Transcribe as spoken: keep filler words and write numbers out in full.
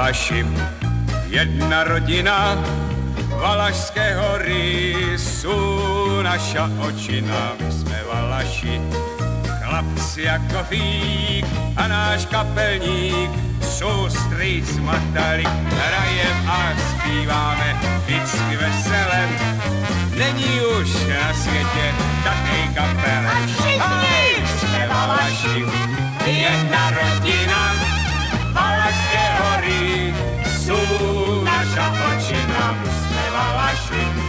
Valaši, jedna rodina, Valašské hory sú naša očina. My sme Valaši, chlapci ako fík a náš kapelník sústrý smatalik. Hrajem a zpíváme vždycky veselem, není už na světě takej kapele. A všichni jsme Valaši, jedna rodina, Valašské hory sú naša očina. My sme Valaši.